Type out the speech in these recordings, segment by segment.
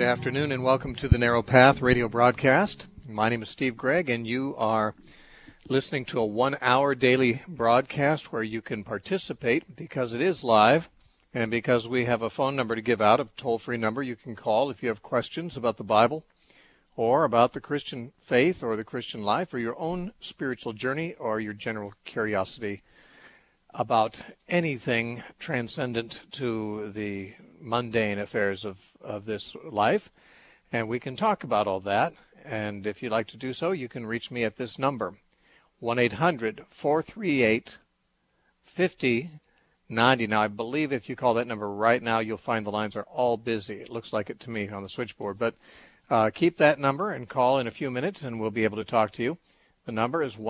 Good afternoon and welcome to the Narrow Path radio broadcast. My name is Steve Gregg and you are listening to a 1-hour daily broadcast where you can participate because it is live and because we have a phone number to give out, a toll-free number you can call if you have questions about the Bible or about the Christian faith or the Christian life or your own spiritual journey or your general curiosity about anything transcendent to the mundane affairs of this life. And we can talk about all that. And if you'd like to do so, you can reach me at this number, 1-800-438-5090. Now, I believe if you call that number right now, you'll find the lines are all busy. It looks like it to me on the switchboard. But keep that number and call in a few minutes, and we'll be able to talk to you. The number is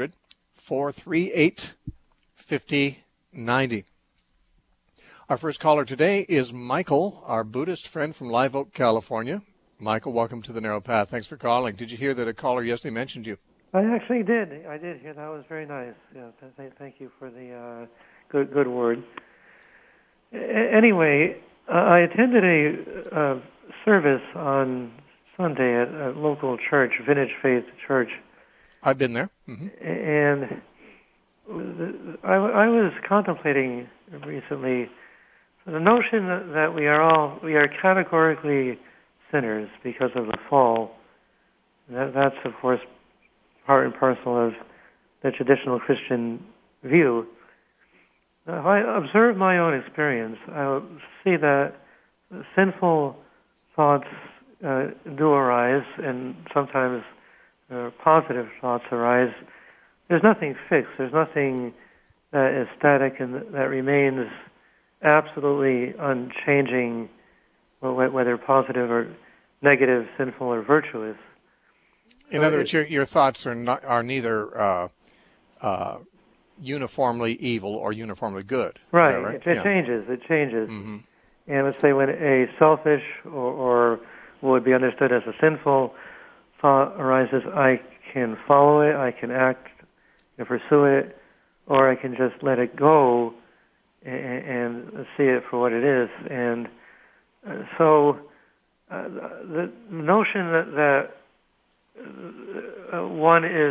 1-800-438-5090. Our first caller today is Michael, our Buddhist friend from Live Oak, California. Michael, welcome to the Narrow Path. Thanks for calling. Did you hear that a caller yesterday mentioned you? I actually did. I did hear. That was very nice. Yeah, thank you for the good word. Anyway, I attended a service on Sunday at a local church, Vintage Faith Church. I've been there. Mm-hmm. And I was contemplating recently the notion that we are categorically sinners because of the fall. That's of course part and parcel of the traditional Christian view. If I observe my own experience, I see that sinful thoughts do arise, and sometimes positive thoughts arise. There's nothing fixed. There's nothing that is static and that remains absolutely unchanging, whether positive or negative, sinful or virtuous. In other words, your thoughts are neither uniformly evil or uniformly good. Right. It changes. It changes. Mm-hmm. And let's say when a selfish or what would be understood as a sinful thought arises, I can follow it, I can act and pursue it, or I can just let it go and see it for what it is. And so the notion that one is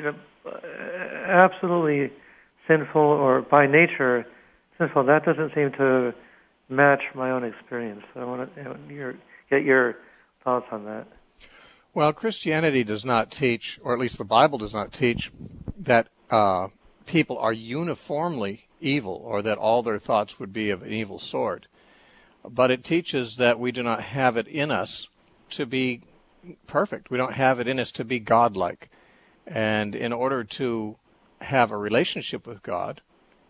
absolutely sinful or by nature sinful, that doesn't seem to match my own experience. I want to get your thoughts on that. Well, Christianity does not teach, or at least the Bible does not teach, that people are uniformly evil or that all their thoughts would be of an evil sort. But it teaches that we do not have it in us to be perfect. We don't have it in us to be godlike. And in order to have a relationship with God,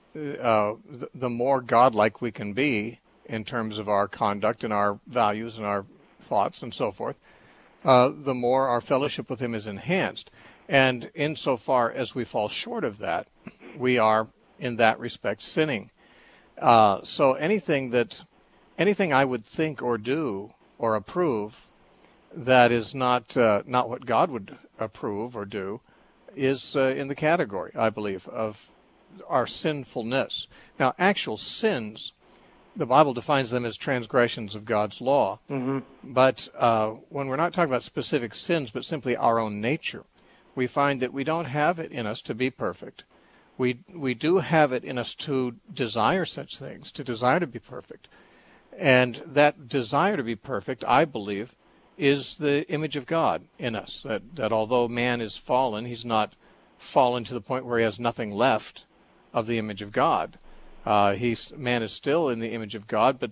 the more godlike we can be in terms of our conduct and our values and our thoughts and so forth, the more our fellowship with Him is enhanced. And insofar as we fall short of that, we are, in that respect, sinning. So anything I would think or do or approve that is not what God would approve or do is in the category, I believe, of our sinfulness. Now, actual sins, the Bible defines them as transgressions of God's law. Mm-hmm. But when we're not talking about specific sins, but simply our own nature, we find that we don't have it in us to be perfect. We do have it in us to desire such things, to desire to be perfect. And that desire to be perfect, I believe, is the image of God in us. That although man is fallen, he's not fallen to the point where he has nothing left of the image of God. Man is still in the image of God,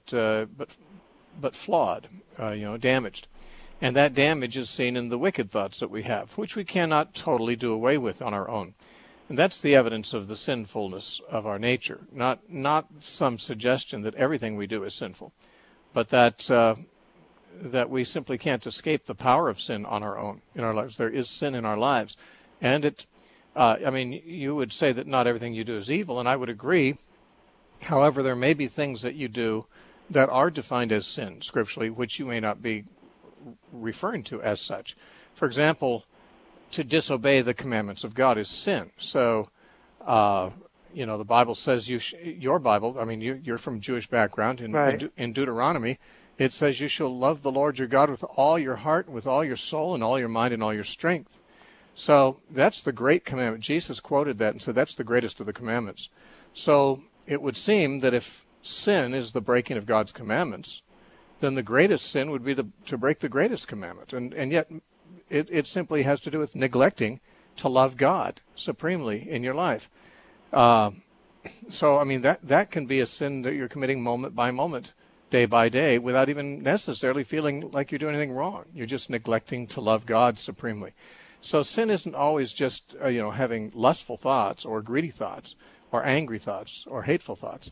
but flawed, damaged. And that damage is seen in the wicked thoughts that we have, which we cannot totally do away with on our own. And that's the evidence of the sinfulness of our nature. Not some suggestion that everything we do is sinful, but that we simply can't escape the power of sin on our own in our lives. There is sin in our lives. And you would say that not everything you do is evil, and I would agree. However, there may be things that you do that are defined as sin scripturally, which you may not be referring to as such. For example, to disobey the commandments of God is sin. So, the Bible says your Bible. I mean, you're from Jewish background. Right. In Deuteronomy, It says you shall love the Lord your God with all your heart, and with all your soul, and all your mind, and all your strength. So that's the great commandment. Jesus quoted that and said that's the greatest of the commandments. So it would seem that if sin is the breaking of God's commandments, then the greatest sin would be to break the greatest commandment. And yet it simply has to do with neglecting to love God supremely in your life. So, I mean, that can be a sin that you're committing moment by moment, day by day, without even necessarily feeling like you're doing anything wrong. You're just neglecting to love God supremely. So sin isn't always just, having lustful thoughts or greedy thoughts or angry thoughts or hateful thoughts.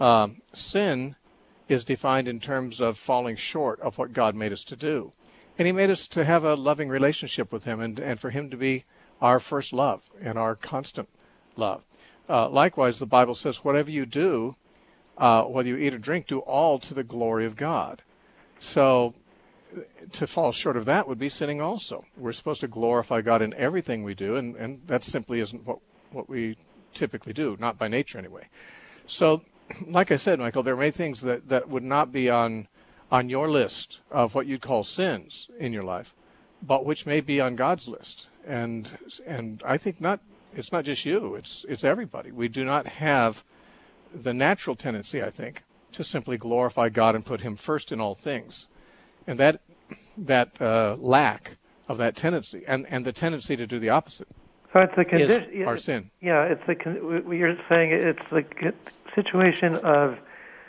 Sin is defined in terms of falling short of what God made us to do. And he made us to have a loving relationship with him and for him to be our first love and our constant love. Likewise, the Bible says, whatever you do, whether you eat or drink, do all to the glory of God. So to fall short of that would be sinning also. We're supposed to glorify God in everything we do, and that simply isn't what we typically do, not by nature anyway. So, like I said, Michael, there are many things that would not be on your list of what you'd call sins in your life, but which may be on God's list. And I think it's not just you, it's everybody. We do not have the natural tendency, I think, to simply glorify God and put him first in all things. And that lack of that tendency and the tendency to do the opposite so it's the condition, is our sin. Yeah, it's you're saying it's the situation of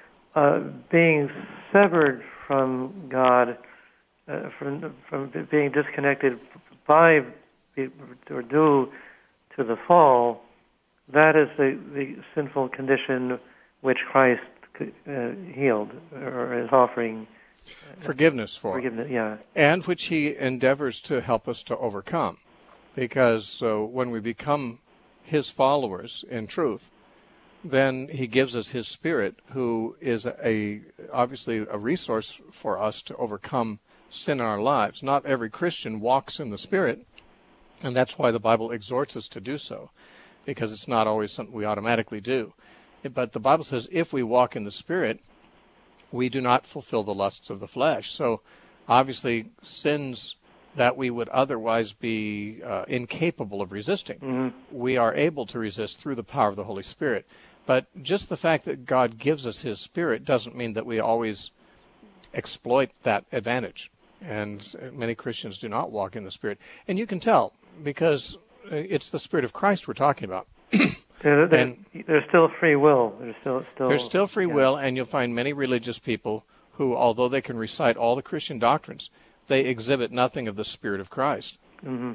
being severed from God, from being disconnected by or due to the fall. That is the sinful condition which Christ healed or is offering forgiveness for. Forgiveness, yeah. And which he endeavors to help us to overcome. Because when we become his followers in truth, then he gives us his Spirit, who is obviously a resource for us to overcome sin in our lives. Not every Christian walks in the Spirit, and that's why the Bible exhorts us to do so, because it's not always something we automatically do. But the Bible says if we walk in the Spirit, we do not fulfill the lusts of the flesh. So obviously sins that we would otherwise be incapable of resisting, we are able to resist through the power of the Holy Spirit. But just the fact that God gives us his Spirit doesn't mean that we always exploit that advantage. And many Christians do not walk in the Spirit. And you can tell, because it's the Spirit of Christ we're talking about. There's still free will. There's still free will, and you'll find many religious people who, although they can recite all the Christian doctrines, they exhibit nothing of the Spirit of Christ. Mm-hmm.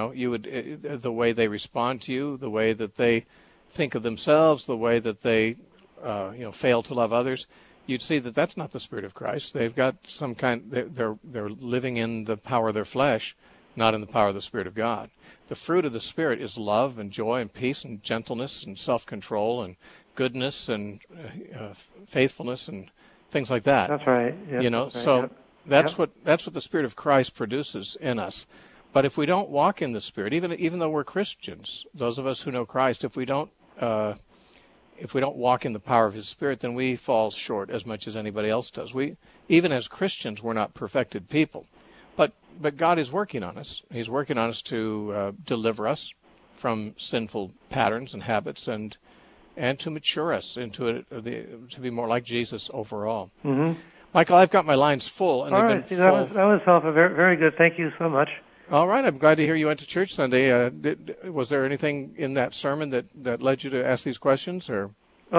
The way they respond to you, the way that they think of themselves, the way that they, fail to love others, you'd see that that's not the Spirit of Christ. They've got some they're living in the power of their flesh, not in the power of the Spirit of God. The fruit of the Spirit is love and joy and peace and gentleness and self-control and goodness and faithfulness and things like that. That's right. Yep, that's what the Spirit of Christ produces in us. But if we don't walk in the Spirit, even though we're Christians, those of us who know Christ, if we don't walk in the power of his Spirit, then we fall short as much as anybody else does. Even as Christians, we're not perfected people. But God is working on us. He's working on us to deliver us from sinful patterns and habits and to mature us into to be more like Jesus overall. Mm-hmm. Michael, I've got my lines full. And all right. That was helpful. Very, very good. Thank you so much. All right. I'm glad to hear you went to church Sunday. Was there anything in that sermon that led you to ask these questions? Or?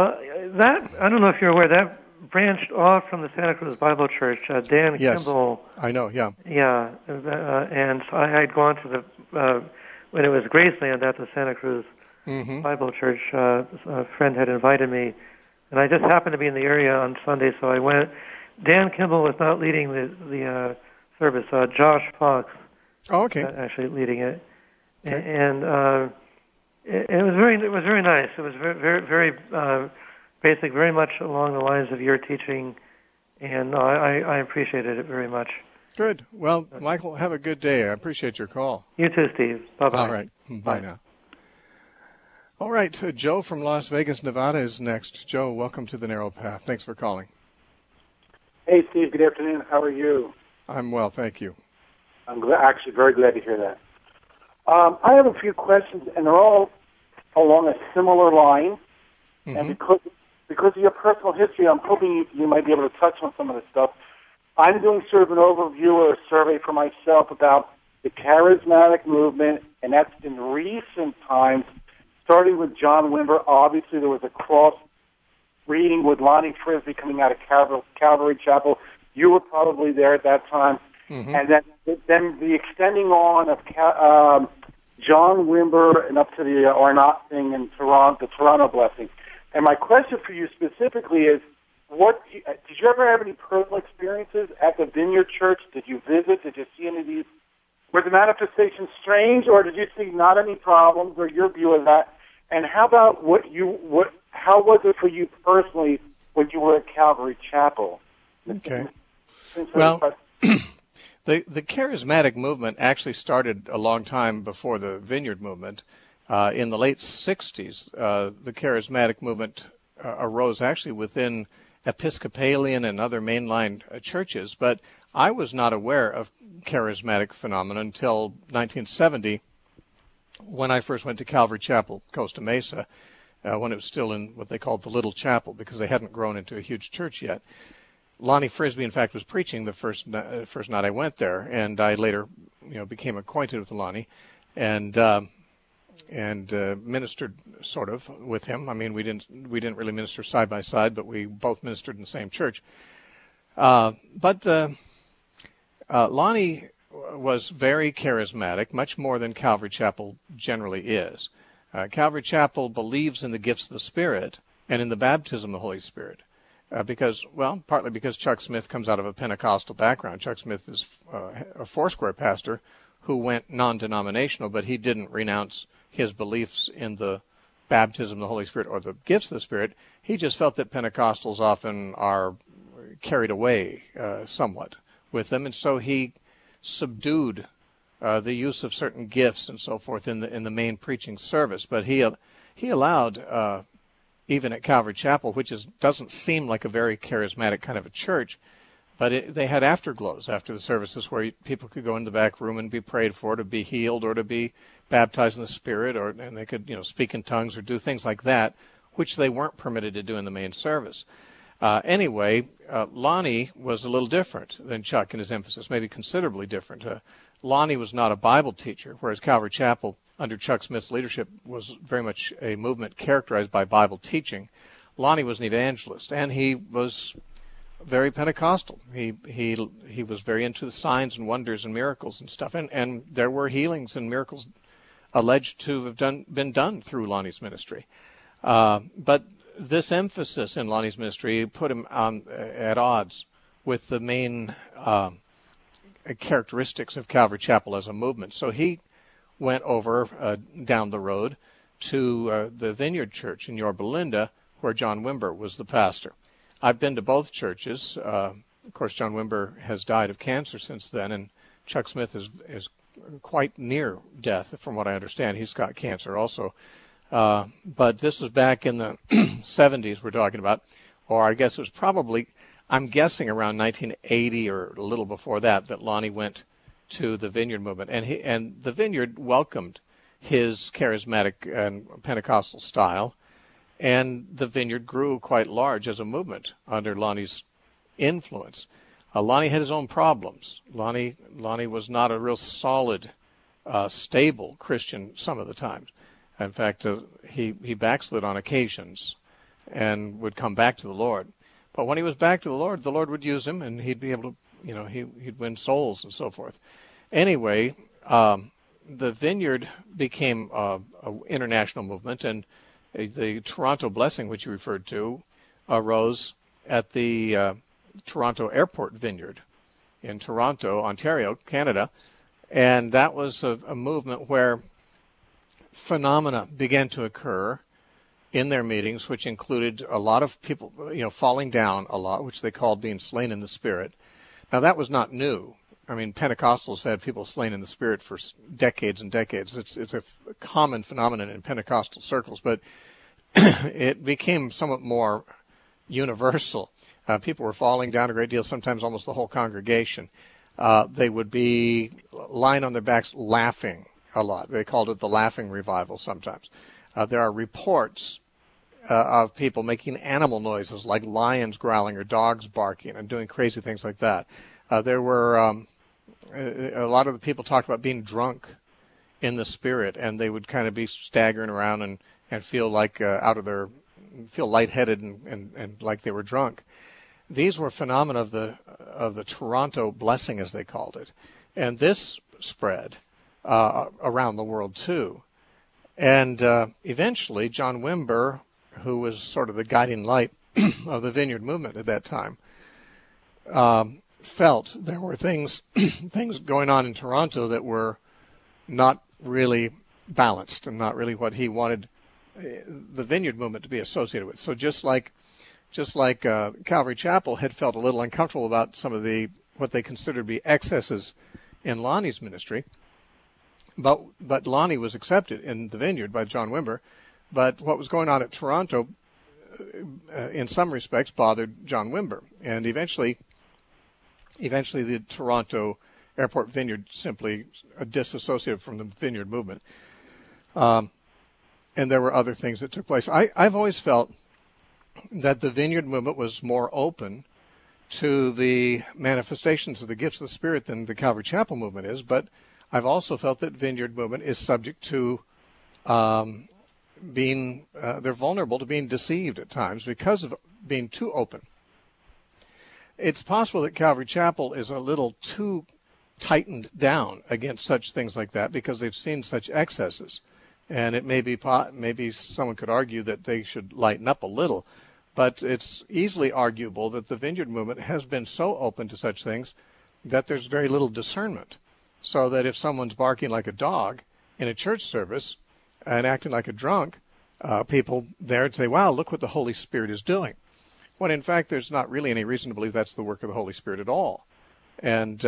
I don't know if you're aware, that branched off from the Santa Cruz Bible Church. Dan Kimball. I know, yeah. Yeah. And so I had gone to the, when it was Graceland at the Santa Cruz Bible Church, a friend had invited me, and I just happened to be in the area on Sunday, so I went. Dan Kimball was not leading the service. Josh Fox actually leading it. Okay. And it was very nice. It was very, very basic, very much along the lines of your teaching, and I appreciated it very much. Good. Well, Michael, have a good day. I appreciate your call. You too, Steve. Bye-bye. All right. Bye now. All right. Joe from Las Vegas, Nevada is next. Joe, welcome to The Narrow Path. Thanks for calling. Hey, Steve. Good afternoon. How are you? I'm well, thank you. I'm actually very glad to hear that. I have a few questions, and they're all along a similar line. Mm-hmm. And because of your personal history, I'm hoping you might be able to touch on some of this stuff. I'm doing sort of an overview or a survey for myself about the charismatic movement, and that's in recent times, starting with John Wimber. Obviously, there was a cross reading with Lonnie Frisbee coming out of Calvary Chapel. You were probably there at that time. Mm-hmm. And then the extending on of John Wimber and up to the Arnott thing in Toronto, the Toronto blessing. And my question for you specifically is, did you ever have any personal experiences at the Vineyard Church? Did you visit? Did you see any of these? Were the manifestations strange, or did you see not any problems, or your view of that? And how about how was it for you personally when you were at Calvary Chapel? Okay. Well, the charismatic movement actually started a long time before the Vineyard movement. In the late 60s, the charismatic movement arose actually within Episcopalian and other mainline churches, but I was not aware of charismatic phenomena until 1970 when I first went to Calvary Chapel, Costa Mesa, when it was still in what they called the Little Chapel because they hadn't grown into a huge church yet. Lonnie Frisbee, in fact, was preaching the first night I went there, and I later, became acquainted with Lonnie, and ministered sort of with him. I mean, we didn't really minister side by side, but we both ministered in the same church. But Lonnie was very charismatic, much more than Calvary Chapel generally is. Calvary Chapel believes in the gifts of the Spirit and in the baptism of the Holy Spirit. Partly because Chuck Smith comes out of a Pentecostal background. Chuck Smith is a Foursquare pastor who went non-denominational, but he didn't renounce his beliefs in the baptism of the Holy Spirit or the gifts of the Spirit. He just felt that Pentecostals often are carried away somewhat with them, and so he subdued the use of certain gifts and so forth in the main preaching service. But he allowed, even at Calvary Chapel, which doesn't seem like a very charismatic kind of a church, but they had afterglows after the services where people could go in the back room and be prayed for to be healed or to be baptized in the Spirit, and they could speak in tongues or do things like that, which they weren't permitted to do in the main service. Anyway, Lonnie was a little different than Chuck in his emphasis, maybe considerably different. Lonnie was not a Bible teacher, whereas Calvary Chapel, under Chuck Smith's leadership, was very much a movement characterized by Bible teaching. Lonnie was an evangelist, and he was very Pentecostal. He was very into the signs and wonders and miracles and stuff, and there were healings and miracles alleged to have been done through Lonnie's ministry. But this emphasis in Lonnie's ministry put him at odds with the main characteristics of Calvary Chapel as a movement. So he went over down the road to the Vineyard Church in Yorba Linda, where John Wimber was the pastor. I've been to both churches. Of course, John Wimber has died of cancer since then, and Chuck Smith is quite near death, from what I understand. He's got cancer also. But this was back in the 70s we're talking about, or I guess it was probably, I'm guessing around 1980 or a little before that Lonnie went to the Vineyard movement. And the Vineyard welcomed his charismatic and Pentecostal style, and the Vineyard grew quite large as a movement under Lonnie's influence. Lonnie had his own problems. Lonnie was not a real solid, stable Christian some of the times. In fact, he backslid on occasions and would come back to the Lord. But when he was back to the Lord would use him, and he'd be able to, he'd win souls and so forth. Anyway, the Vineyard became an international movement, and the Toronto Blessing, which you referred to, arose at the Toronto Airport Vineyard in Toronto, Ontario, Canada. And that was a movement where phenomena began to occur in their meetings, which included a lot of people, falling down a lot, which they called being slain in the Spirit. Now, that was not new. I mean, Pentecostals had people slain in the Spirit for decades and decades. It's a common phenomenon in Pentecostal circles, but it became somewhat more universal People were falling down a great deal, sometimes almost the whole congregation. They would be lying on their backs laughing a lot. They called it the laughing revival sometimes. There are reports of people making animal noises like lions growling or dogs barking and doing crazy things like that. There were a lot of the people talked about being drunk in the spirit, and they would kind of be staggering around and feel like feel lightheaded and like they were drunk. These were phenomena of the Toronto blessing, as they called it, and this spread around the world too. And eventually, John Wimber, who was sort of the guiding light of the Vineyard movement at that time, felt there were things going on in Toronto that were not really balanced and not really what he wanted the Vineyard movement to be associated with. So just like Calvary Chapel had felt a little uncomfortable about some of what they considered to be excesses in Lonnie's ministry, but Lonnie was accepted in the Vineyard by John Wimber. But what was going on at Toronto, in some respects, bothered John Wimber, and eventually the Toronto Airport Vineyard simply disassociated from the Vineyard movement. And there were other things that took place. I've always felt that the Vineyard movement was more open to the manifestations of the gifts of the Spirit than the Calvary Chapel movement is, but I've also felt that Vineyard movement is subject to they're vulnerable to being deceived at times because of being too open. It's possible that Calvary Chapel is a little too tightened down against such things like that because they've seen such excesses. And it maybe someone could argue that they should lighten up a little, but it's easily arguable that the Vineyard movement has been so open to such things that there's very little discernment. So that if someone's barking like a dog in a church service and acting like a drunk, people there would say, wow, look what the Holy Spirit is doing. When in fact there's not really any reason to believe that's the work of the Holy Spirit at all. And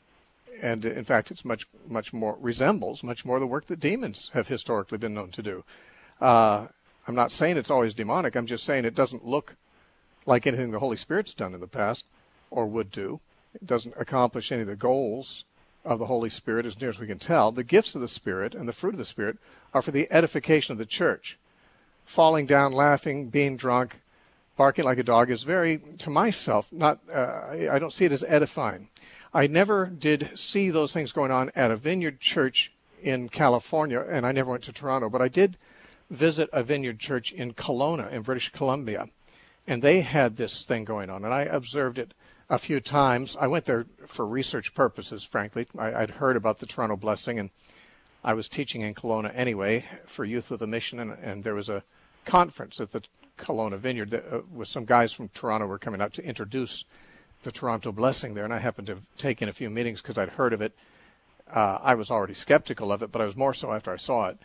in fact, it's much more the work that demons have historically been known to do. I'm not saying it's always demonic. I'm just saying it doesn't look like anything the Holy Spirit's done in the past or would do. It doesn't accomplish any of the goals of the Holy Spirit as near as we can tell. The gifts of the Spirit and the fruit of the Spirit are for the edification of the church. Falling down, laughing, being drunk, barking like a dog is very, to myself, I don't see it as edifying. I never did see those things going on at a Vineyard church in California, and I never went to Toronto, but I did visit a Vineyard church in Kelowna in British Columbia, and they had this thing going on, and I observed it a few times. I went there for research purposes, frankly. I'd heard about the Toronto blessing, and I was teaching in Kelowna anyway for Youth with a Mission, and there was a conference at the Kelowna Vineyard with some guys from Toronto were coming out to introduce the Toronto blessing there, and I happened to take in a few meetings because I'd heard of it. I was already skeptical of it, but I was more so after I saw it.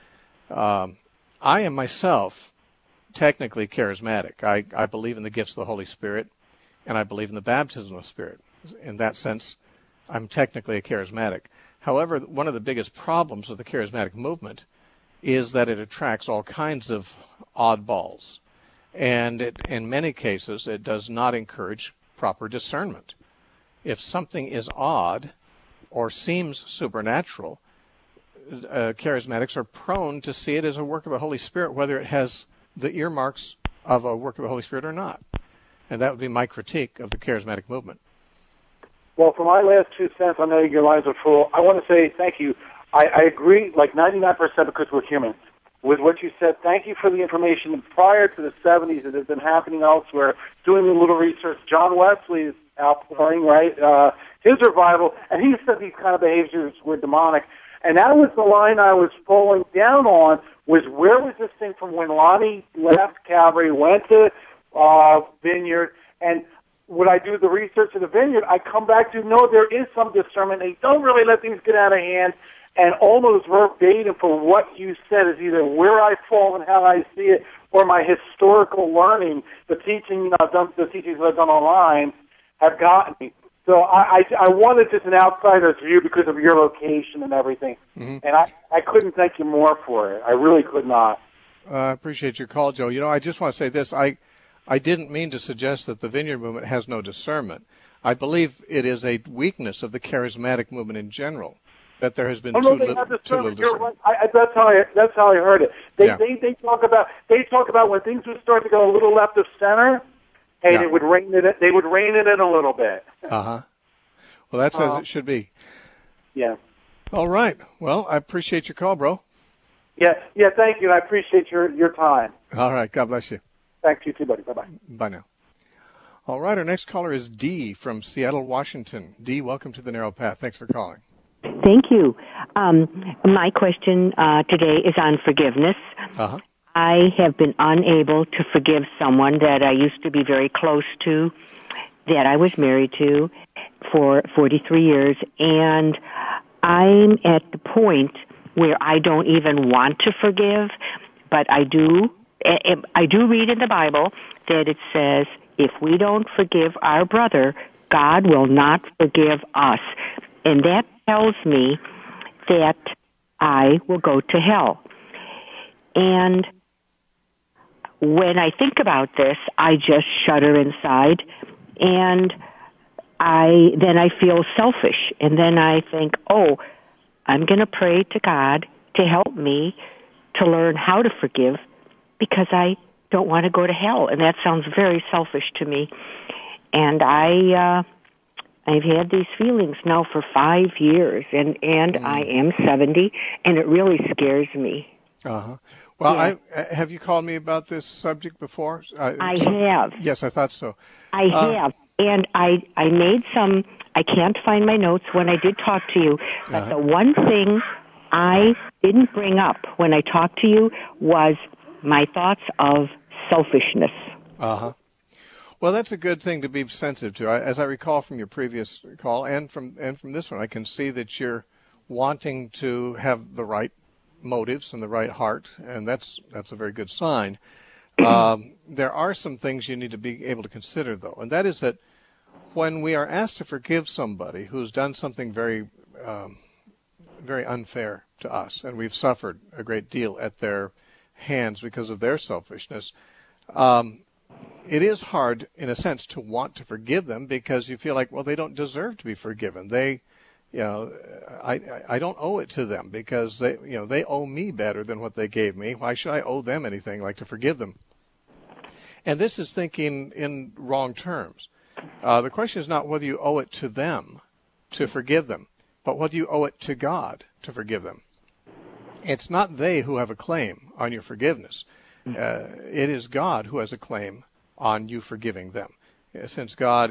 I am myself technically charismatic. I believe in the gifts of the Holy Spirit, and I believe in the baptism of the Spirit. In that sense, I'm technically a charismatic. However, one of the biggest problems of the charismatic movement is that it attracts all kinds of oddballs. And in many cases, it does not encourage proper discernment. If something is odd or seems supernatural, charismatics are prone to see it as a work of the Holy Spirit, whether it has the earmarks of a work of the Holy Spirit or not. And that would be my critique of the charismatic movement. Well, for my last 2 cents, I know your lines are full. I want to say thank you. I agree like 99% because we're human with what you said. Thank you for the information. Prior to the 70s, it has been happening elsewhere. Doing a little research, John Wesley's outpouring, right, his revival, and he said these kind of behaviors were demonic. And that was the line I was falling down on, was where was this thing from when Lonnie left Calvary, went to Vineyard, and when I do the research of the Vineyard, I come back to, no, there is some discernment. They don't really let things get out of hand. And almost verbatim for what you said is either where I fall and how I see it, or my historical learning, the teachings I've done online have gotten me. So I wanted just an outsider's view because of your location and everything. Mm-hmm. And I couldn't thank you more for it. I really could not. I appreciate your call, Joe. You know, I just want to say this. I I didn't mean to suggest that the Vineyard Movement has no discernment. I believe it is a weakness of the charismatic movement in general, that there has been too little discernment. That's how I heard it. They talk about when things would start to go a little left of center, hey, they would rein it in a little bit. Well, that's as it should be. Yeah. All right. Well, I appreciate your call, bro. Yeah. Thank you. I appreciate your time. All right. God bless you. Thanks, you too, buddy. Bye-bye. Bye now. All right. Our next caller is Dee from Seattle, Washington. Dee, welcome to the Narrow Path. Thanks for calling. Thank you. My question today is on forgiveness. Uh-huh. I have been unable to forgive someone that I used to be very close to, that I was married to for 43 years, and I'm at the point where I don't even want to forgive, but I do read in the Bible that it says, if we don't forgive our brother, God will not forgive us. And that tells me that I will go to hell. And when I think about this, I just shudder inside, and then I feel selfish. And then I think, I'm going to pray to God to help me to learn how to forgive, because I don't want to go to hell. And that sounds very selfish to me. And I've had these feelings now for 5 years, and I am 70, and it really scares me. Uh-huh. Well, have you called me about this subject before? I have. Yes, I thought so. I have. And I made some, I can't find my notes when I did talk to you, but the one thing I didn't bring up when I talked to you was my thoughts of selfishness. Uh-huh. Well, that's a good thing to be sensitive to. As I recall from your previous call and from this one, I can see that you're wanting to have the right motives and the right heart, and that's a very good sign. There are some things you need to be able to consider, though, and that is that when we are asked to forgive somebody who's done something very, very unfair to us, and we've suffered a great deal at their hands because of their selfishness, it is hard, in a sense, to want to forgive them because you feel like, well, they don't deserve to be forgiven. I don't owe it to them because they owe me better than what they gave me. Why should I owe them anything like to forgive them? And this is thinking in wrong terms. The question is not whether you owe it to them to forgive them, but whether you owe it to God to forgive them. It's not they who have a claim on your forgiveness. It is God who has a claim on you forgiving them. Since God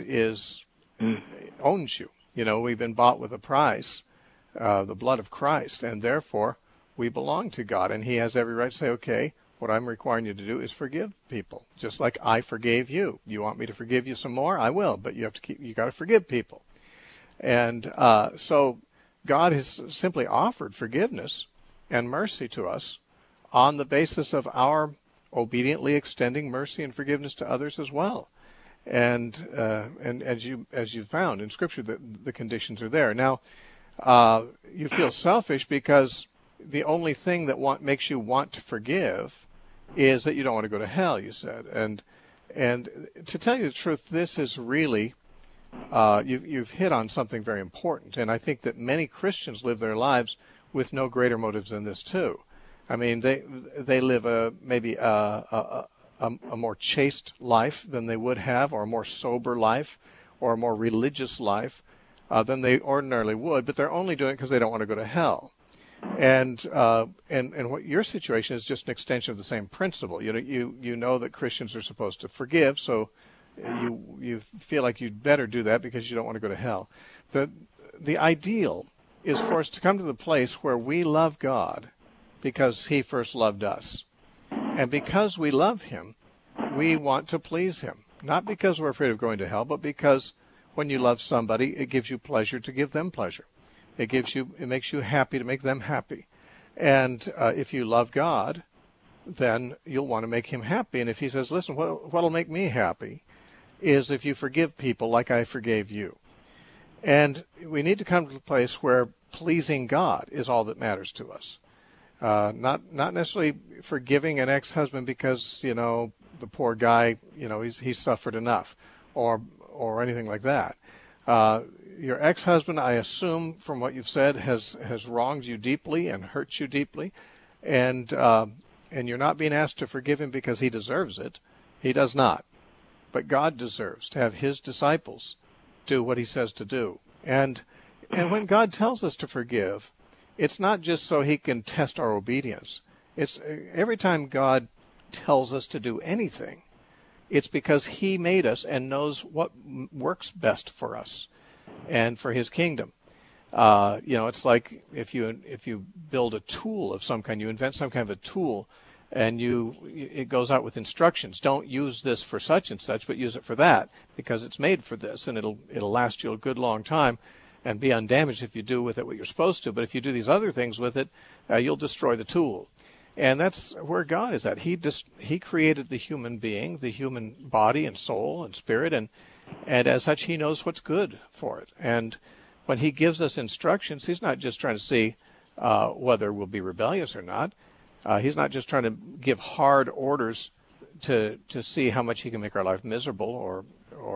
owns you. We've been bought with a price, the blood of Christ, and therefore we belong to God. And he has every right to say, okay, what I'm requiring you to do is forgive people, just like I forgave you. You want me to forgive you some more? I will, but you got to forgive people. And so God has simply offered forgiveness and mercy to us on the basis of our obediently extending mercy and forgiveness to others as well. And as you found in Scripture, the conditions are there. Now, you feel selfish because the only thing that makes you want to forgive is that you don't want to go to hell, you said. And to tell you the truth, this is really you've hit on something very important. And I think that many Christians live their lives with no greater motives than this too. I mean, they live maybe a more chaste life than they would have, or a more sober life, or a more religious life than they ordinarily would, but they're only doing it because they don't want to go to hell. And what your situation is just an extension of the same principle. You know that Christians are supposed to forgive, so you feel like you'd better do that because you don't want to go to hell. The ideal is for us to come to the place where we love God because he first loved us. And because we love him, we want to please him. Not because we're afraid of going to hell, but because when you love somebody, it gives you pleasure to give them pleasure. It makes you happy to make them happy. And if you love God, then you'll want to make him happy. And if he says, listen, what'll make me happy is if you forgive people like I forgave you. And we need to come to a place where pleasing God is all that matters to us. Not necessarily forgiving an ex-husband because, the poor guy, he's suffered enough, or anything like that. Your ex-husband, I assume from what you've said, has wronged you deeply and hurt you deeply, and you're not being asked to forgive him because he deserves it. He does not. But God deserves to have his disciples do what he says to do. And when God tells us to forgive, it's not just so he can test our obedience. It's every time God tells us to do anything, it's because he made us and knows what works best for us and for his kingdom. It's like if you build a tool of some kind, you invent some kind of a tool, and it goes out with instructions. Don't use this for such and such, but use it for that, because it's made for this, and it'll last you a good long time and be undamaged if you do with it what you're supposed to. But if you do these other things with it, you'll destroy the tool. And that's where God is at. He created the human being, the human body and soul and spirit, and as such, he knows what's good for it. And when he gives us instructions, he's not just trying to see whether we'll be rebellious or not. He's not just trying to give hard orders to see how much he can make our life miserable or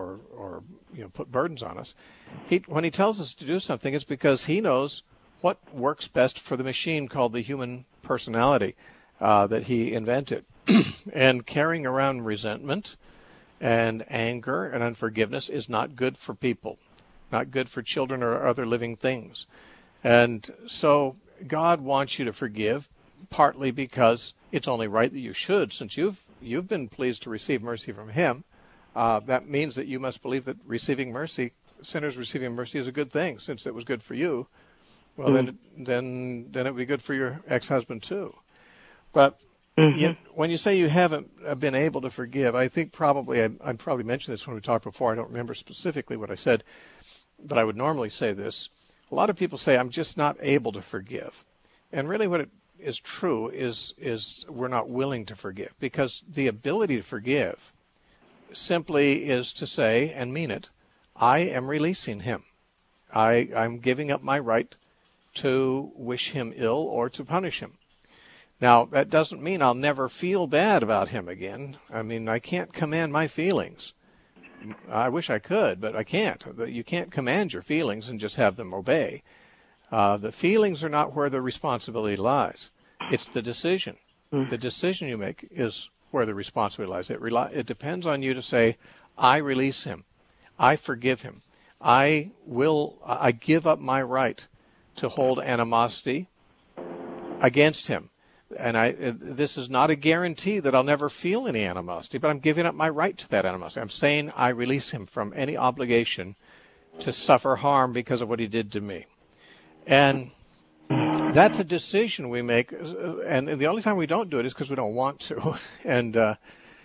put burdens on us. When he tells us to do something, it's because he knows what works best for the machine called the human personality that he invented. And carrying around resentment and anger and unforgiveness is not good for people, not good for children or other living things. And so God wants you to forgive, partly because it's only right that you should, since you've been pleased to receive mercy from him. That means that you must believe that sinners receiving mercy is a good thing, since it was good for you. Well, then it would be good for your ex-husband too. But when you say you haven't been able to forgive, I think I probably mentioned this when we talked before. I don't remember specifically what I said, but I would normally say this. A lot of people say, I'm just not able to forgive. And really what it is true is we're not willing to forgive, because the ability to forgive simply is to say and mean it, I am releasing him. I'm giving up my right to wish him ill or to punish him. Now, that doesn't mean I'll never feel bad about him again. I mean, I can't command my feelings. I wish I could, but I can't. You can't command your feelings and just have them obey. The feelings are not where the responsibility lies. It's the decision. The decision you make is where the responsibility lies. It depends on you to say, I release him. I forgive him. I give up my right to hold animosity against him. And this is not a guarantee that I'll never feel any animosity, but I'm giving up my right to that animosity. I'm saying I release him from any obligation to suffer harm because of what he did to me. And that's a decision we make, and the only time we don't do it is because we don't want to. And but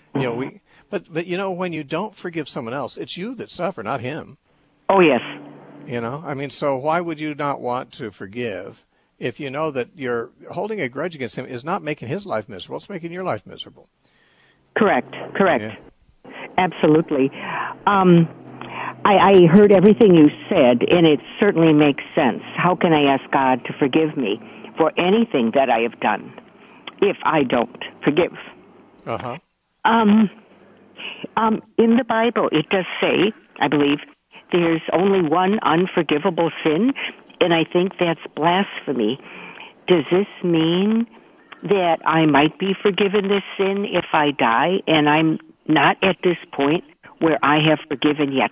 when you don't forgive someone else, it's you that suffer, not him. Oh yes. So why would you not want to forgive if you know that you're holding a grudge against him is not making his life miserable, it's making your life miserable? Correct. Yeah. Absolutely. I heard everything you said, and it certainly makes sense. How can I ask God to forgive me for anything that I have done if I don't forgive? Uh-huh. In the Bible, it does say, I believe, there's only one unforgivable sin, and I think that's blasphemy. Does this mean that I might be forgiven this sin if I die, and I'm not at this point where I have forgiven yet?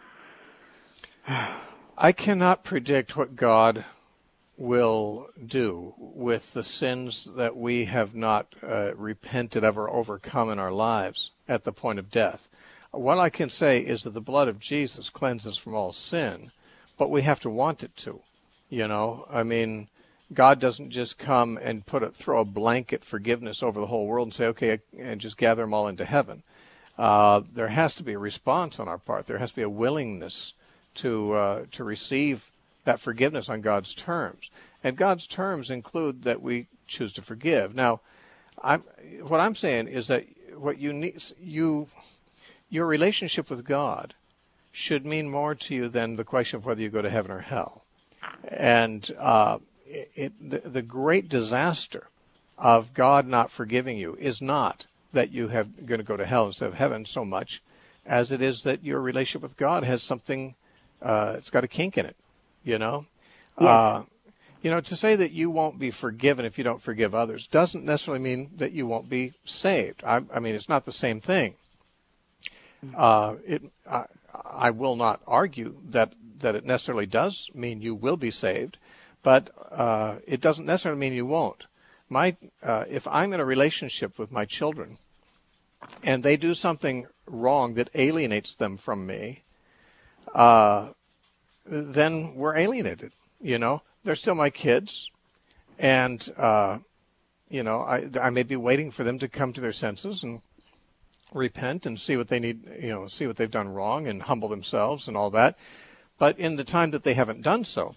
I cannot predict what God will do with the sins that we have not repented of or overcome in our lives at the point of death. What I can say is that the blood of Jesus cleanses from all sin, but we have to want it to. God doesn't just come and throw a blanket forgiveness over the whole world and say, okay, and just gather them all into heaven. There has to be a response on our part. There has to be a willingness to receive that forgiveness on God's terms. And God's terms include that we choose to forgive. Now, what I'm saying is that what you need, your relationship with God should mean more to you than the question of whether you go to heaven or hell. And the great disaster of God not forgiving you is not that you have going to go to hell instead of heaven so much as it is that your relationship with God has something, it's got a kink in it, you know? Yes. To say that you won't be forgiven if you don't forgive others doesn't necessarily mean that you won't be saved. I mean, it's not the same thing. I will not argue that it necessarily does mean you will be saved, but it doesn't necessarily mean you won't. If I'm in a relationship with my children and they do something wrong that alienates them from me, then we're alienated. They're still my kids, and I may be waiting for them to come to their senses and repent and see what they need, see what they've done wrong and humble themselves and all that. But in the time that they haven't done so,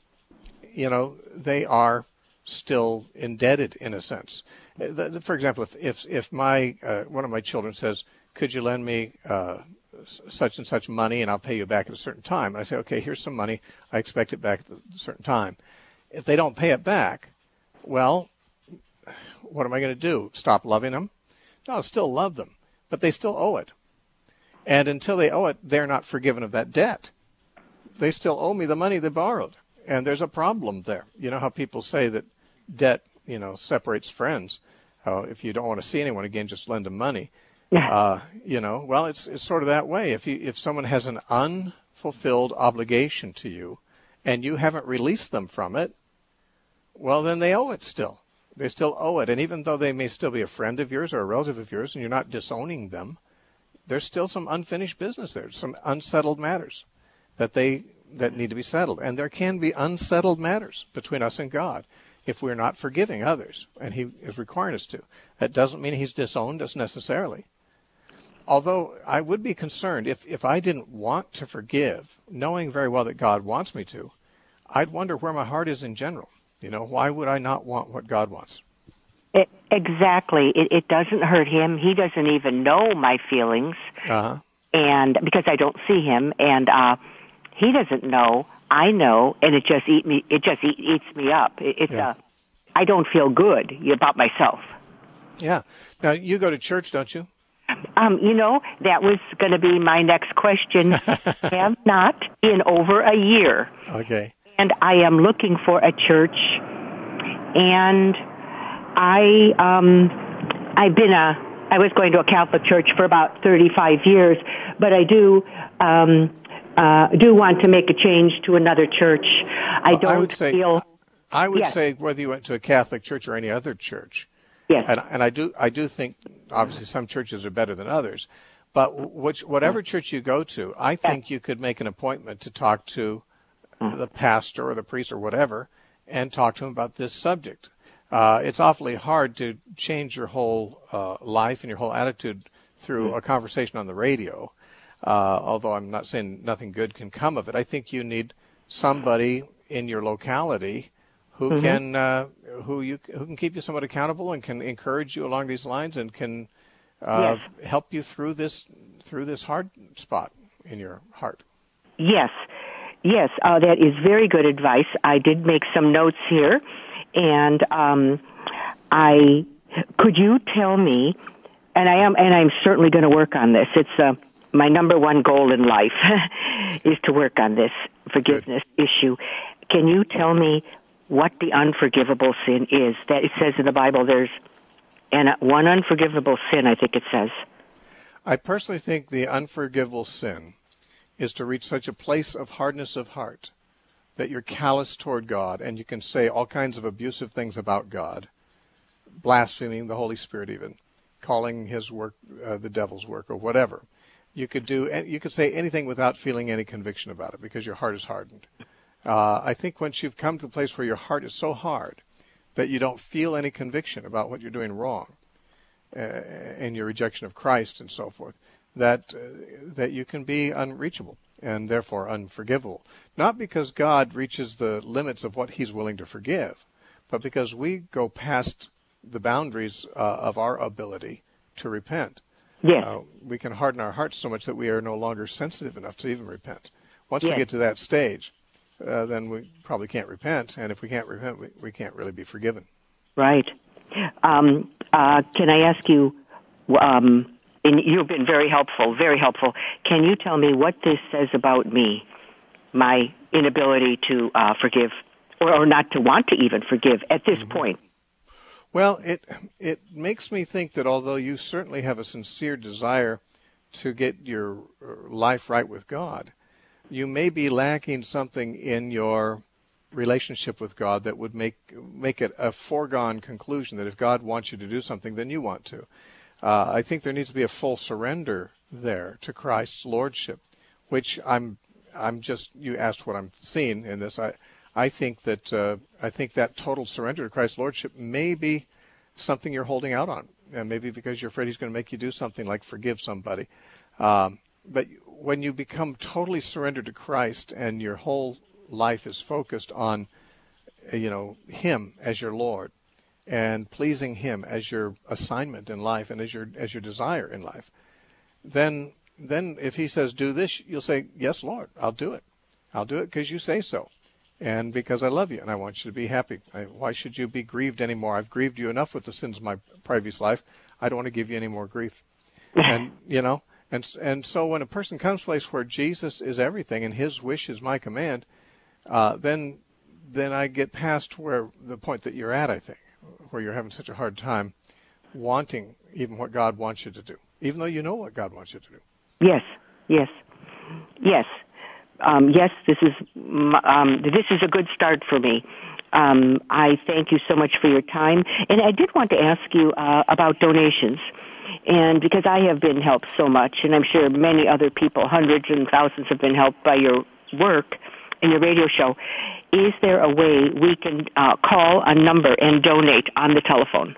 they are still indebted in a sense. For example, if my one of my children says, "Could you lend me such and such money and I'll pay you back at a certain time?" And I say, "Okay, here's some money. I expect it back at a certain time." If they don't pay it back, well, what am I going to do? Stop loving them? No, I'll still love them, but they still owe it. And until they owe it, they're not forgiven of that debt. They still owe me the money they borrowed. And there's a problem there. You know how people say that debt, separates friends. If you don't want to see anyone again, just lend them money. Well, it's sort of that way. If someone has an unfulfilled obligation to you and you haven't released them from it, well, then they owe it still. They still owe it. And even though they may still be a friend of yours or a relative of yours and you're not disowning them, there's still some unfinished business there, some unsettled matters that need to be settled. And there can be unsettled matters between us and God if we're not forgiving others, and he is requiring us to. That doesn't mean he's disowned us necessarily. Although I would be concerned if I didn't want to forgive, knowing very well that God wants me to, I'd wonder where my heart is in general. Why would I not want what God wants? Exactly. It doesn't hurt him. He doesn't even know my feelings. Uh-huh. And because I don't see him, and he doesn't know, I know, and it just eats me up. I don't feel good about myself. Yeah. Now, you go to church, don't you? That was going to be my next question. Have not in over a year. Okay. And I am looking for a church, and I was going to a Catholic church for about 35 years, but I do want to make a change to another church. I would say whether you went to a Catholic church or any other church. Yes. And I do think obviously some churches are better than others, but whatever church you go to, I think you could make an appointment to talk to the pastor or the priest or whatever and talk to him about this subject. It's awfully hard to change your whole life and your whole attitude through a conversation on the radio. Although I'm not saying nothing good can come of it. I think you need somebody in your locality who can keep you somewhat accountable and can encourage you along these lines and can help you through this hard spot in your heart. Yes, that is very good advice. I did make some notes here, and could you tell me? And I'm certainly going to work on this. It's my number one goal in life is to work on this forgiveness issue. Can you tell me what the unforgivable sin is? That it says in the Bible there's one unforgivable sin, I think it says. I personally think the unforgivable sin is to reach such a place of hardness of heart that you're callous toward God and you can say all kinds of abusive things about God, blaspheming the Holy Spirit even, calling his work the devil's work or whatever. You could say anything without feeling any conviction about it because your heart is hardened. I think once you've come to the place where your heart is so hard that you don't feel any conviction about what you're doing wrong and your rejection of Christ and so forth, that you can be unreachable and therefore unforgivable. Not because God reaches the limits of what he's willing to forgive, but because we go past the boundaries of our ability to repent. Yes. We can harden our hearts so much that we are no longer sensitive enough to even repent. Once we get to that stage, then we probably can't repent, and if we can't repent, we can't really be forgiven. Right. Can I ask you and you've been very helpful, very helpful. Can you tell me what this says about me, my inability to forgive, or not to want to even forgive at this point? Well, it makes me think that although you certainly have a sincere desire to get your life right with God, you may be lacking something in your relationship with God that would make it a foregone conclusion that if God wants you to do something, then you want to. I think there needs to be a full surrender there to Christ's lordship, which you asked what I'm seeing in this. I think that total surrender to Christ's lordship may be something you're holding out on, and maybe because you're afraid he's going to make you do something like forgive somebody. But when you become totally surrendered to Christ and your whole life is focused on, him as your Lord and pleasing him as your assignment in life and as your desire in life, then if he says do this, you'll say, yes, Lord, I'll do it. I'll do it because you say so. And because I love you and I want you to be happy. Why should you be grieved anymore? I've grieved you enough with the sins of my previous life. I don't want to give you any more grief. And, and so when a person comes to a place where Jesus is everything and his wish is my command, then I get past the point that you're at, I think, where you're having such a hard time wanting even what God wants you to do, even though you know what God wants you to do. Yes. Yes, this is a good start for me. I thank you so much for your time. And I did want to ask you about donations. And because I have been helped so much, and I'm sure many other people, hundreds and thousands, have been helped by your work and your radio show, is there a way we can call a number and donate on the telephone?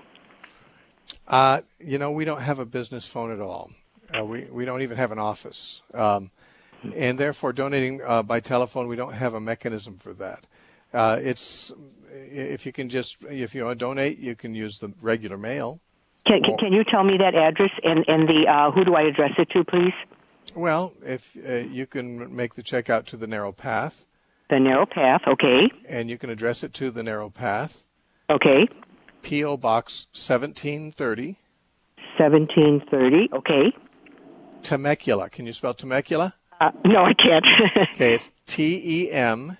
We don't have a business phone at all. We don't even have an office. And therefore, donating by telephone, we don't have a mechanism for that. If you want to donate, you can use the regular mail. Can you tell me that address and the who do I address it to, please? Well, if you can make the check out to the Narrow Path. The Narrow Path, okay. And you can address it to the Narrow Path. Okay. P.O. Box 1730. 1730, okay. Temecula. Can you spell Temecula? No, I can't. Okay, it's T-E-M.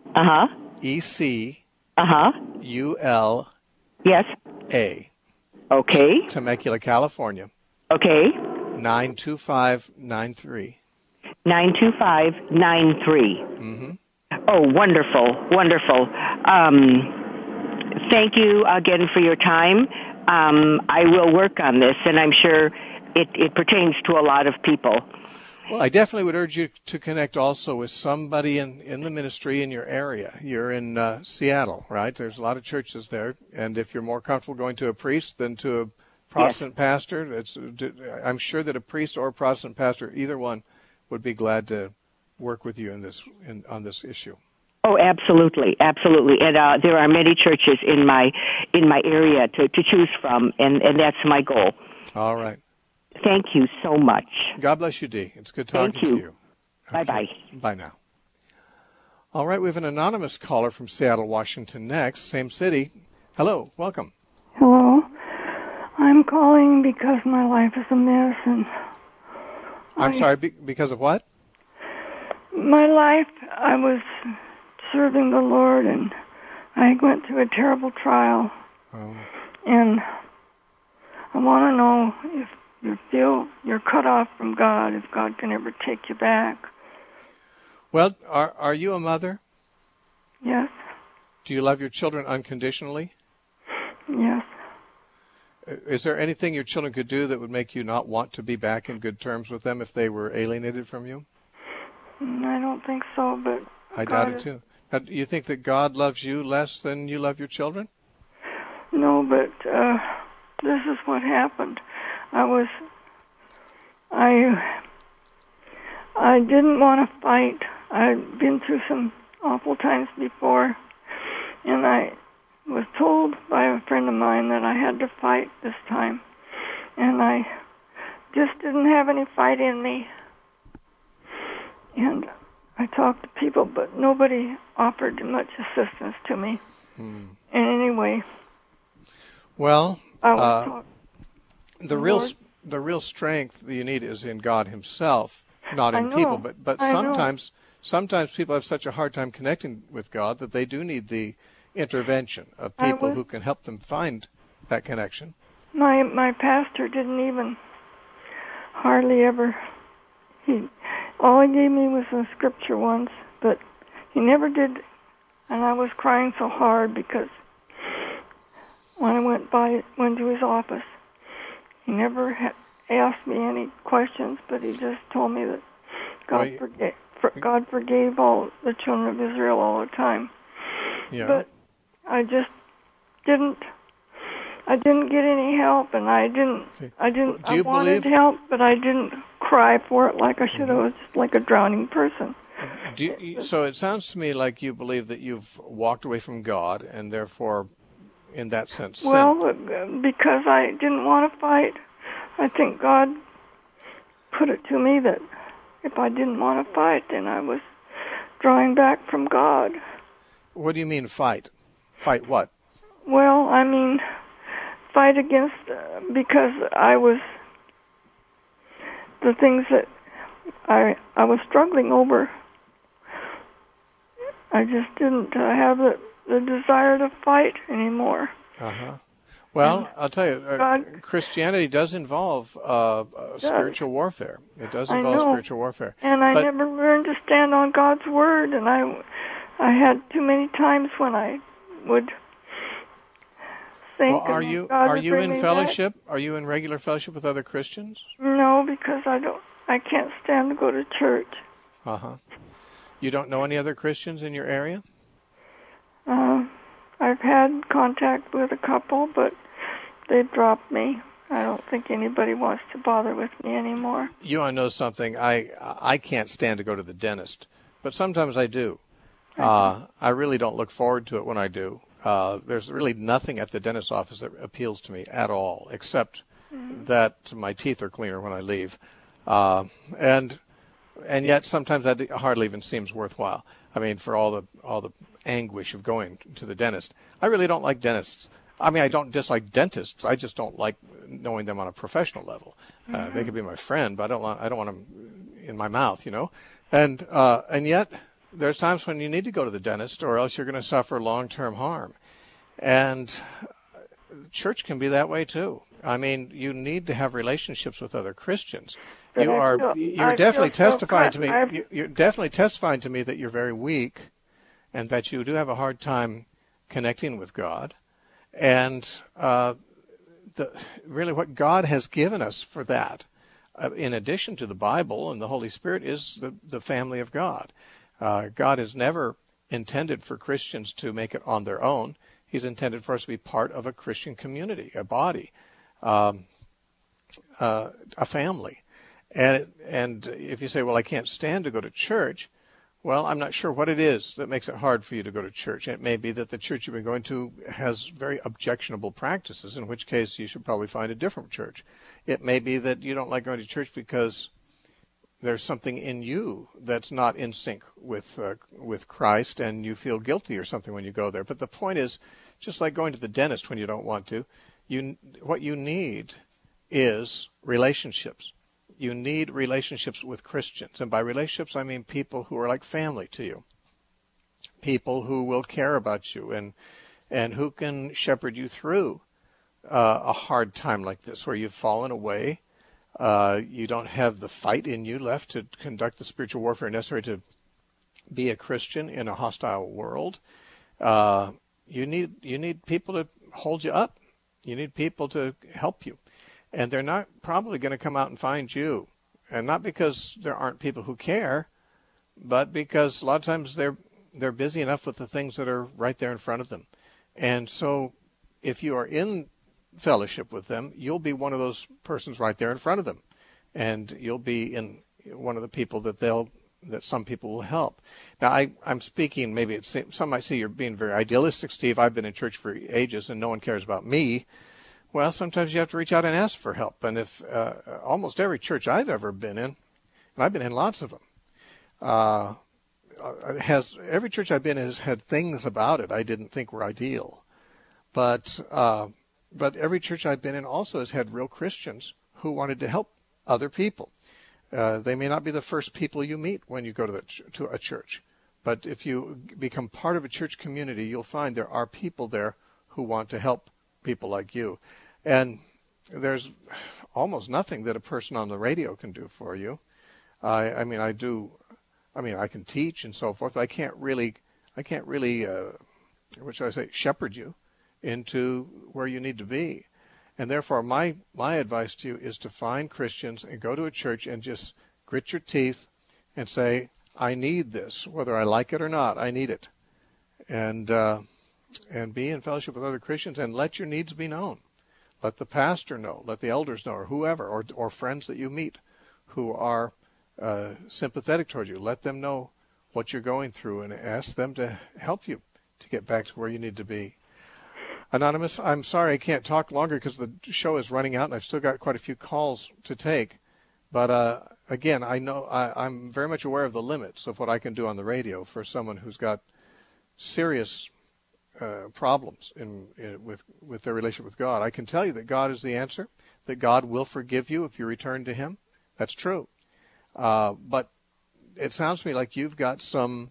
E-C. U-L. Yes. A. Okay. Temecula, California. Okay. 92593. 92593. Mm-hmm. Oh, wonderful. Thank you again for your time. I will work on this, and I'm sure it pertains to a lot of people. Well, I definitely would urge you to connect also with somebody in the ministry in your area. You're in Seattle, right? There's a lot of churches there. And if you're more comfortable going to a priest than to a Protestant pastor, I'm sure that a priest or a Protestant pastor, either one, would be glad to work with you on this issue. Oh, absolutely. And there are many churches in my area to choose from, and that's my goal. All right. Thank you so much. God bless you, Dee. It's good talking to you. Okay. Bye-bye. Bye now. All right, we have an anonymous caller from Seattle, Washington next. Same city. Hello, welcome. Hello. I'm calling because my life is a mess. And I'm sorry, because of what? My life, I was serving the Lord, and I went through a terrible trial. Oh. And I want to know if you feel you're cut off from God, if God can ever take you back. Well, are you a mother? Yes. Do you love your children unconditionally? Yes. Is there anything your children could do that would make you not want to be back in good terms with them if they were alienated from you? I don't think so, but I doubt it too. Now, do you think that God loves you less than you love your children? No, but this is what happened. I didn't want to fight. I'd been through some awful times before, and I was told by a friend of mine that I had to fight this time, and I just didn't have any fight in me. And I talked to people, but nobody offered much assistance to me. And anyway, well, the the real strength that you need is in God Himself, not in I know. people. But I know. sometimes people have such a hard time connecting with God that they do need the intervention of people who can help them find that connection. My pastor didn't even hardly ever. All he gave me was some scripture once, but he never did. And I was crying so hard because when I went to his office, he never asked me any questions, but he just told me that God forgave all the children of Israel all the time. Yeah. But I just didn't. I didn't get any help, and I wanted help, but I didn't cry for it like I should have. I was just like a drowning person. So it sounds to me like you believe that you've walked away from God, and therefore, in that sense, well, because I didn't want to fight, I think God put it to me that if I didn't want to fight, then I was drawing back from God. What do you mean fight? Fight what? Well, I mean fight against, because I was, the things that I was struggling over, I just didn't have the desire to fight anymore. Well, I'll tell you, Christianity does involve spiritual warfare. It does involve spiritual warfare. And I never learned to stand on God's word, and I had too many times when I would think. Well, are you in fellowship? Back. Are you in regular fellowship with other Christians? No, because I can't stand to go to church. You don't know any other Christians in your area? I've had contact with a couple, but they dropped me. I don't think anybody wants to bother with me anymore. You want to know something? I can't stand to go to the dentist, but sometimes I do. I really don't look forward to it when I do. There's really nothing at the dentist's office that appeals to me at all, except that my teeth are cleaner when I leave. And yet sometimes that hardly even seems worthwhile. I mean, for all the anguish of going to the dentist. I really don't like dentists. I mean, I don't dislike dentists. I just don't like knowing them on a professional level. They could be my friend, but I don't want them in my mouth, you know. And yet there's times when you need to go to the dentist, or else you're going to suffer long-term harm. And church can be that way too. I mean, you need to have relationships with other Christians. You're definitely testifying to me. You're definitely testifying to me that you're very weak, and that you do have a hard time connecting with God. And really what God has given us for that, in addition to the Bible and the Holy Spirit, is the family of God. God has never intended for Christians to make it on their own. He's intended for us to be part of a Christian community, a body, a family. And if you say, well, I can't stand to go to church, well, I'm not sure what it is that makes it hard for you to go to church. It may be that the church you've been going to has very objectionable practices, in which case you should probably find a different church. It may be that you don't like going to church because there's something in you that's not in sync with Christ, and you feel guilty or something when you go there. But the point is, just like going to the dentist when you don't want to, what you need is relationships. You need relationships with Christians. And by relationships, I mean people who are like family to you. People who will care about you and who can shepherd you through a hard time like this, where you've fallen away. You don't have the fight in you left to conduct the spiritual warfare necessary to be a Christian in a hostile world. You need people to hold you up. You need people to help you. And they're not probably going to come out and find you. And not because there aren't people who care, but because a lot of times they're busy enough with the things that are right there in front of them. And so if you are in fellowship with them, you'll be one of those persons right there in front of them. And you'll be in one of the people that some people will help. Now, I'm speaking, maybe some might say you're being very idealistic, Steve. I've been in church for ages and no one cares about me. Well, sometimes you have to reach out and ask for help. And if almost every church I've ever been in, and I've been in lots of them, every church I've been in has had things about it I didn't think were ideal. But every church I've been in also has had real Christians who wanted to help other people. They may not be the first people you meet when you go to a church, but if you become part of a church community, you'll find there are people there who want to help people like you. And there's almost nothing that a person on the radio can do for you. I can teach and so forth, but I can't really, what should I say, shepherd you into where you need to be. And therefore, my advice to you is to find Christians and go to a church and just grit your teeth and say, I need this. Whether I like it or not, I need it. And be in fellowship with other Christians and let your needs be known. Let the pastor know, let the elders know, or whoever, or friends that you meet who are sympathetic towards you. Let them know what you're going through and ask them to help you to get back to where you need to be. Anonymous, I'm sorry I can't talk longer because the show is running out and I've still got quite a few calls to take. But again, I know I'm very much aware of the limits of what I can do on the radio for someone who's got serious problems with their relationship with God. I can tell you that God is the answer, that God will forgive you if you return to Him. That's true. But it sounds to me like you've got some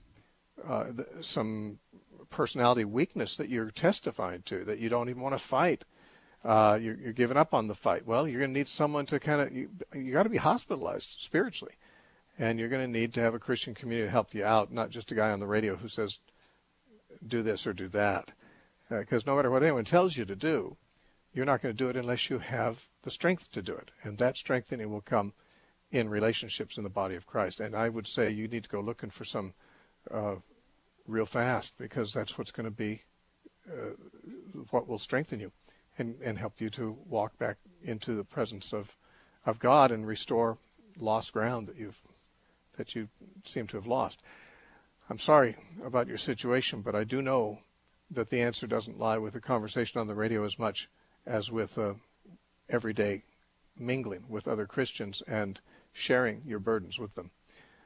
personality weakness that you're testifying to, that you don't even want to fight. You're giving up on the fight. Well, you're going to need someone to you got to be hospitalized spiritually. And you're going to need to have a Christian community to help you out, not just a guy on the radio who says, do this or do that. Because no matter what anyone tells you to do, you're not going to do it unless you have the strength to do it. And that strengthening will come in relationships in the body of Christ. And I would say you need to go looking for some real fast, because that's what's going to be what will strengthen you and help you to walk back into the presence of God and restore lost ground that you seem to have lost. I'm sorry about your situation, but I do know that the answer doesn't lie with a conversation on the radio as much as with everyday mingling with other Christians and sharing your burdens with them.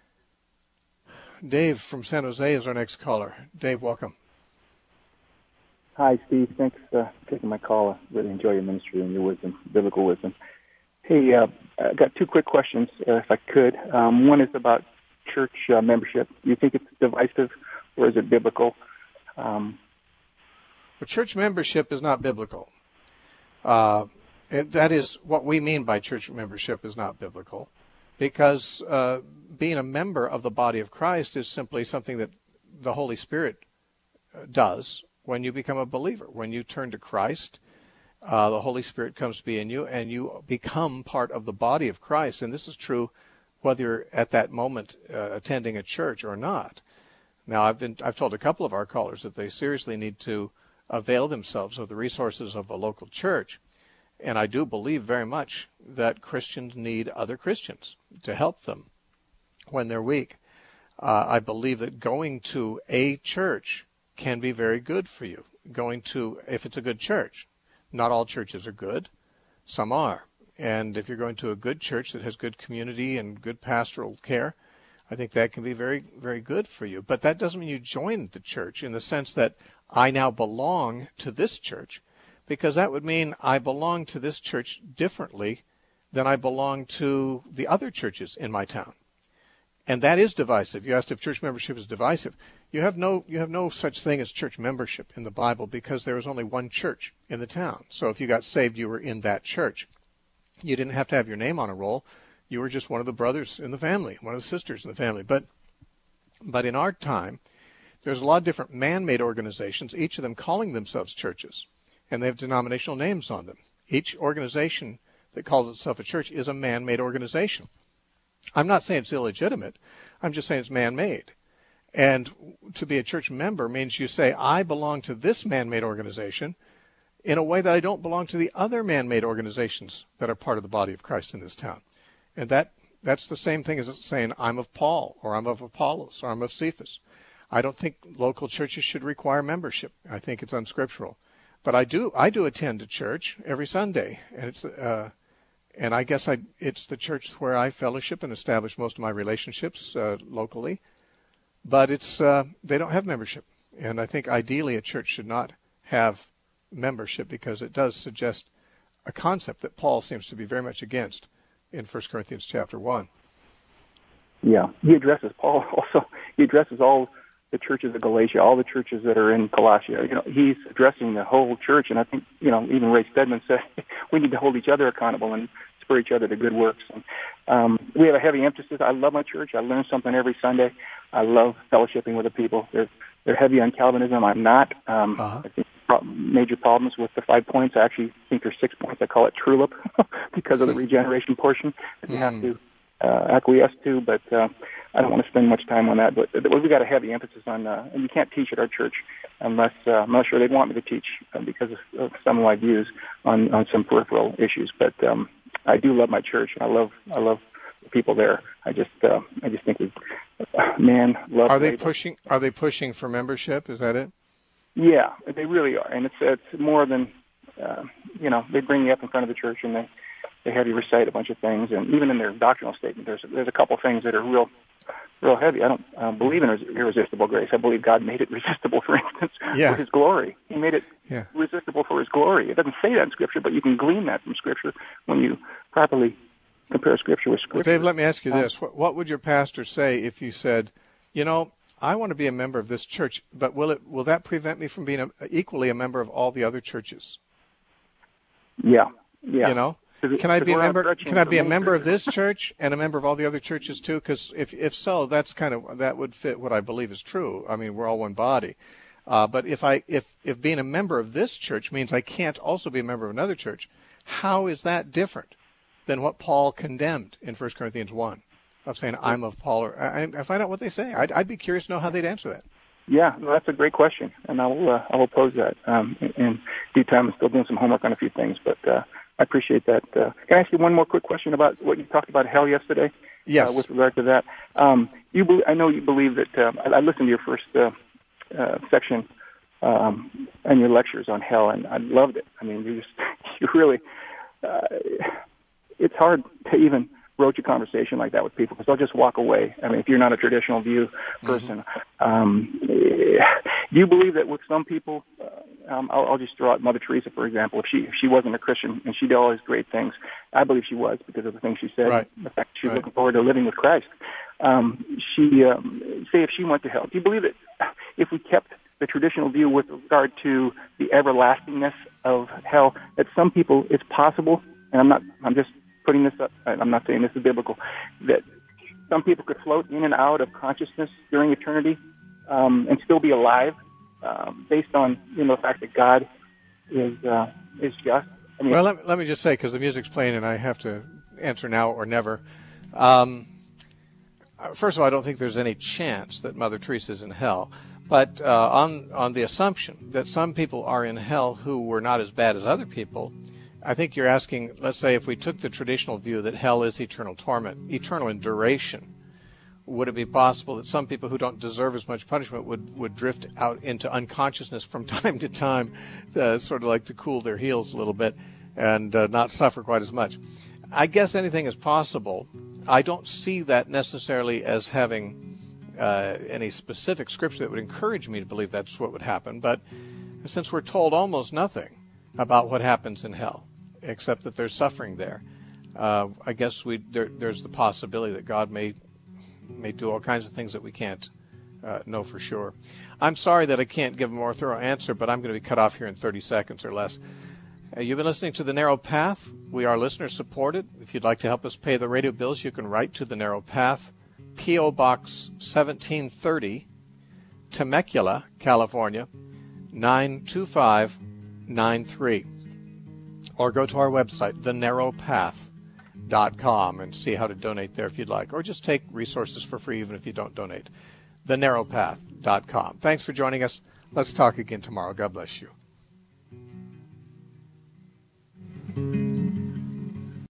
Dave from San Jose is our next caller. Dave, welcome. Hi, Steve. Thanks for taking my call. I really enjoy your ministry and your wisdom, biblical wisdom. Hey, I got two quick questions, if I could. One is about church membership. Do you think it's divisive, or is it biblical? Well, church membership is not biblical. That is what we mean by church membership is not biblical, because being a member of the body of Christ is simply something that the Holy Spirit does when you become a believer. When you turn to Christ, the Holy Spirit comes to be in you, and you become part of the body of Christ. And this is true whether you're at that moment attending a church or not. Now, I've told a couple of our callers that they seriously need to avail themselves of the resources of a local church. And I do believe very much that Christians need other Christians to help them when they're weak. I believe that going to a church can be very good for you. If it's a good church. Not all churches are good. Some are. And if you're going to a good church that has good community and good pastoral care, I think that can be very, very good for you. But that doesn't mean you join the church in the sense that I now belong to this church, because that would mean I belong to this church differently than I belong to the other churches in my town. And that is divisive. You asked if church membership is divisive. You have no such thing as church membership in the Bible, because there was only one church in the town. So if you got saved, you were in that church. You didn't have to have your name on a roll. You were just one of the brothers in the family, one of the sisters in the family. But in our time, there's a lot of different man-made organizations, each of them calling themselves churches, and they have denominational names on them. Each organization that calls itself a church is a man-made organization. I'm not saying it's illegitimate. I'm just saying it's man-made. And to be a church member means you say, I belong to this man-made organization in a way that I don't belong to the other man-made organizations that are part of the body of Christ in this town. And that's the same thing as saying I'm of Paul, or I'm of Apollos, or I'm of Cephas. I don't think local churches should require membership. I think it's unscriptural. But I do attend a church every Sunday, and it's and I guess it's the church where I fellowship and establish most of my relationships locally. But they don't have membership, and I think ideally a church should not have membership, because it does suggest a concept that Paul seems to be very much against in 1 Corinthians chapter 1. Yeah, he addresses Paul also. He addresses all the churches of Galatia, all the churches that are in Colossia. He's addressing the whole church, and I think, even Ray Stedman said we need to hold each other accountable and spur each other to good works. And, we have a heavy emphasis. I love my church. I learn something every Sunday. I love fellowshipping with the people. They're heavy on Calvinism. I'm not. I think major problems with the 5 points. I actually think there's 6 points. I call it TRULIP because of the regeneration portion that you have to acquiesce to, but I don't want to spend much time on that. But we got a heavy emphasis on, and you can't teach at our church unless I'm not sure they'd want me to teach because of some of my views on some peripheral issues. But I do love my church, and I love the people there. I just think love. Are they pushing for membership? Is that it? Yeah, they really are, and it's more than they bring you up in front of the church and they have you recite a bunch of things, and even in their doctrinal statement, there's a couple things that are real heavy. I don't believe in irresistible grace. I believe God made it resistible, for instance, for His glory. He made it resistible for His glory. It doesn't say that in Scripture, but you can glean that from Scripture when you properly compare Scripture with Scripture. Well, Dave, let me ask you this. What would your pastor say if you said, I want to be a member of this church, but will that prevent me from being equally a member of all the other churches? Yeah. Can I be a member? Can I be a member of this church and a member of all the other churches too? Because if so, that would fit what I believe is true. I mean, we're all one body. But if being a member of this church means I can't also be a member of another church, how is that different than what Paul condemned in 1 Corinthians 1 of saying I'm of Paul? Or I find out what they say. I'd be curious to know how they'd answer that. Yeah, that's a great question, and I will pose that in due time. I'm still doing some homework on a few things, but I appreciate that. Can I ask you one more quick question about what you talked about hell yesterday? Yes. With regard to that, I know you believe that. I listened to your first section and your lectures on hell, and I loved it. I mean, you really. It's hard to even broach a conversation like that with people because they'll just walk away. I mean, if you're not a traditional view person, do you believe that with some people? I'll just throw out Mother Teresa, for example. If she wasn't a Christian and she did all these great things, I believe she was because of the things she said. Right. The fact that she's looking forward to living with Christ. Say if she went to hell, do you believe that if we kept the traditional view with regard to the everlastingness of hell, that some people it's possible? And I'm just putting this up. I'm not saying this is biblical. That some people could float in and out of consciousness during eternity and still be alive. Based on the fact that God is just. I mean, well, let me just say, because the music's playing and I have to answer now or never. First of all, I don't think there's any chance that Mother Teresa's in hell. But on the assumption that some people are in hell who were not as bad as other people, I think you're asking, let's say if we took the traditional view that hell is eternal torment, eternal in duration, would it be possible that some people who don't deserve as much punishment would drift out into unconsciousness from time to time, sort of like to cool their heels a little bit and not suffer quite as much? I guess anything is possible. I don't see that necessarily as having any specific scripture that would encourage me to believe that's what would happen. But since we're told almost nothing about what happens in hell, except that there's suffering there, I guess there's the possibility that God may do all kinds of things that we can't know for sure. I'm sorry that I can't give a more thorough answer, but I'm going to be cut off here in 30 seconds or less. You've been listening to The Narrow Path. We are listener-supported. If you'd like to help us pay the radio bills, you can write to The Narrow Path, P.O. Box 1730, Temecula, California, 92593. Or go to our website, thenarrowpath.com, and see how to donate there if you'd like. Or just take resources for free even if you don't donate. thenarrowpath.com. Thanks for joining us. Let's talk again tomorrow. God bless you.